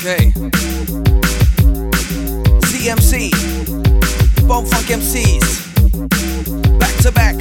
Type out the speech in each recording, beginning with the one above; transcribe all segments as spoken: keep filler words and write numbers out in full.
Okay. Z M C, Bone Funk M Cs, back to back,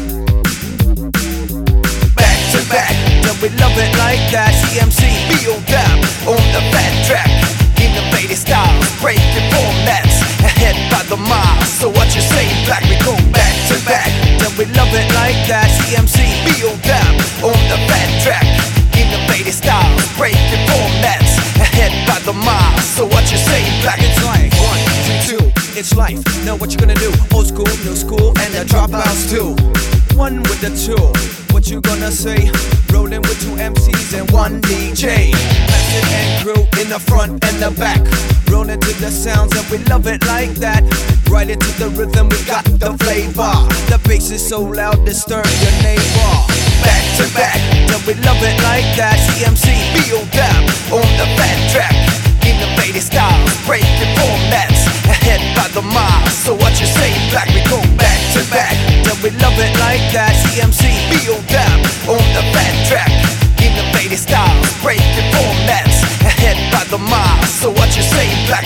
back to back. Then we love it like that. Z M C, feel down on the fat track, innovative styles, breaking formats, ahead by the mile. So what you say, black? We go back to back. Then we love it like that. Z M C, feel down on the fat track, innovative styles, breaking formats, ahead by the mile. So what you say, black? It's like one, two, two. It's life. Know what you gonna do? Old school, new school, and the dropouts too. One with the two. What you gonna say? Rolling with two M Cs and one D J. Method and crew in the front and the back. Rolling to the sounds and we love it like that. Right into the rhythm, we got the flavor. The bass is so loud, disturb your neighbor. Back to back, then we love it like that. Z M C, feel down on the fat track, innovative styles, breaking formats, ahead by the mile. So what you say, black? We go back to back, then we love it like that. Z M C, feel down on the fat track, innovative styles, breaking formats, ahead by the mile. So what you say, black?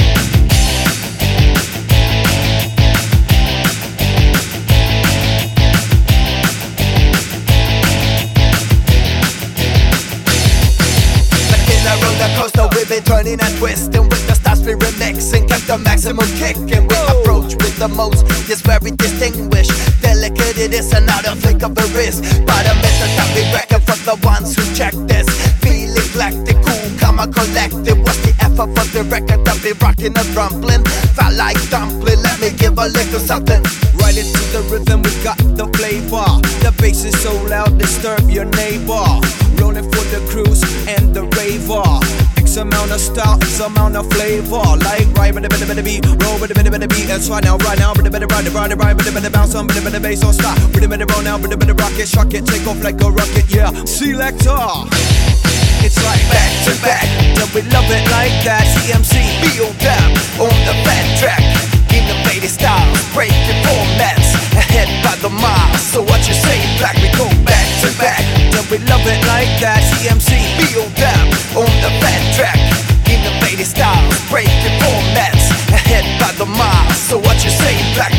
Roller coaster, we've been turning and twisting with the styles we remixing, kept the maximum kick, and we approach with the most. It's very distinguished, delicate it is, and not a flick of the wrist. But a method that we reckon for the ones who check this. Feeling galactic, cool, calm and collected. What's the effort for the record that we rocking and rumbling? Felt like dumpling, let me give a little something. Right into the rhythm, we got the flavor. The bass is so loud, disturb your neighbor. Rolling for the cruise and the raver. X amount of style, X amount of flavor. Like right with a bit of the beat, roll with a bit of the beat. That's right now, right now, with a bit of ride, ride, ride, with a bit of bounce on, with a bit of bass on stop. With a bit of roll now, with a bit of rocket, shock it, take off like a rocket, yeah. Selector. It's like back to back, then we love it like that. Z M C, feel down on the fat track, innovative styles, breaking formats, ahead by the mile. So what you say, black? We go back to back, then we love it like that. Z M C, feel down on the fat track, innovative styles, breaking formats, ahead by the mile. So what you say, black?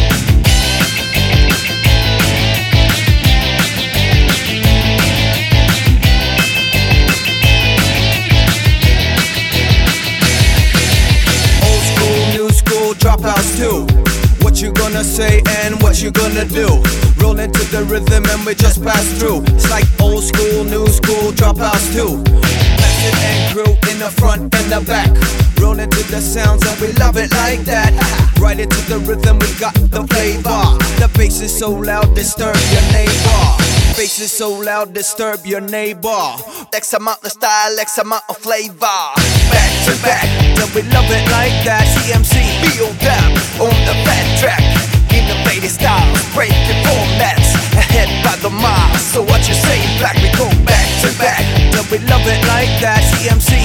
Dropouts too. What you gonna say and what you gonna do? Roll into the rhythm and we just pass through. It's like old school, new school, dropouts too. Method and crew in the front and the back. Roll into the sounds and we love it like that. Right into the rhythm, we got the flavor. The bass is so loud, disturb your neighbor. Bass is so loud, disturb your neighbor. X amount of style, X amount of flavor. Back to back, then we love it like that. Z M C, feel down on the fat track, innovative styles, breaking formats, ahead by the mile. So what you say, black? We go back to back, then we love it like that. Z M C,